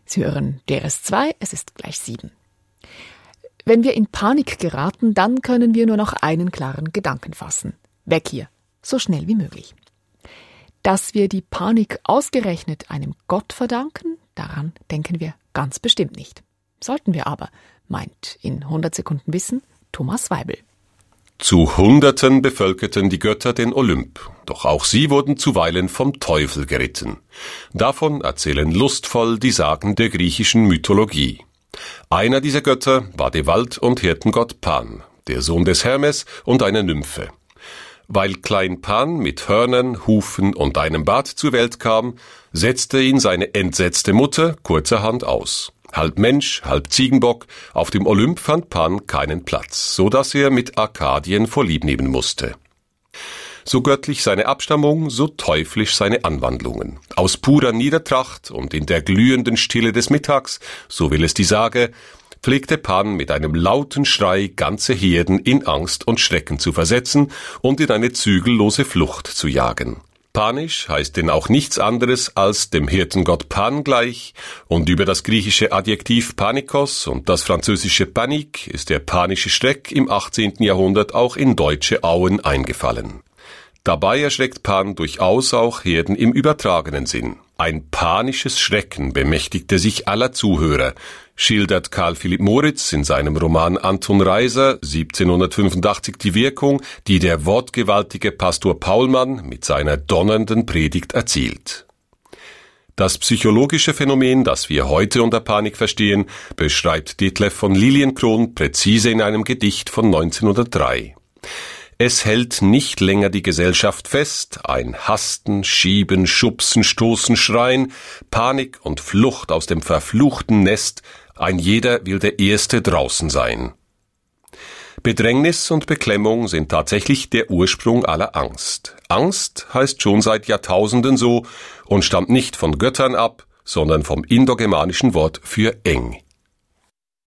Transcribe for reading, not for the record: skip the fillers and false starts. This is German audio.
Sie hören DRS2, es ist gleich 7. Wenn wir in Panik geraten, dann können wir nur noch einen klaren Gedanken fassen. Weg hier, so schnell wie möglich. Dass wir die Panik ausgerechnet einem Gott verdanken, daran denken wir ganz bestimmt nicht. Sollten wir aber, meint in 100 Sekunden Wissen Thomas Weibel. Zu Hunderten bevölkerten die Götter den Olymp, doch auch sie wurden zuweilen vom Teufel geritten. Davon erzählen lustvoll die Sagen der griechischen Mythologie. Einer dieser Götter war der Wald- und Hirtengott Pan, der Sohn des Hermes und einer Nymphe. Weil Klein Pan mit Hörnern, Hufen und einem Bart zur Welt kam, setzte ihn seine entsetzte Mutter kurzerhand aus. Halb Mensch, halb Ziegenbock, auf dem Olymp fand Pan keinen Platz, so dass er mit Arkadien vorliebnehmen musste. So göttlich seine Abstammung, so teuflisch seine Anwandlungen. Aus purer Niedertracht und in der glühenden Stille des Mittags, so will es die Sage, pflegte Pan mit einem lauten Schrei ganze Herden in Angst und Schrecken zu versetzen und in eine zügellose Flucht zu jagen. Panisch heißt denn auch nichts anderes als dem Hirtengott Pan gleich, und über das griechische Adjektiv Panikos und das französische Panique ist der panische Schreck im 18. Jahrhundert auch in deutsche Auen eingefallen. Dabei erschreckt Pan durchaus auch Herden im übertragenen Sinn. Ein panisches Schrecken bemächtigte sich aller Zuhörer, schildert Karl Philipp Moritz in seinem Roman Anton Reiser 1785 die Wirkung, die der wortgewaltige Pastor Paulmann mit seiner donnernden Predigt erzielt. Das psychologische Phänomen, das wir heute unter Panik verstehen, beschreibt Detlev von Lilienkron präzise in einem Gedicht von 1903. Es hält nicht länger die Gesellschaft fest, ein Hasten, Schieben, Schubsen, Stoßen, Schreien, Panik und Flucht aus dem verfluchten Nest, ein jeder will der Erste draußen sein. Bedrängnis und Beklemmung sind tatsächlich der Ursprung aller Angst. Angst heißt schon seit Jahrtausenden so und stammt nicht von Göttern ab, sondern vom indogermanischen Wort für eng.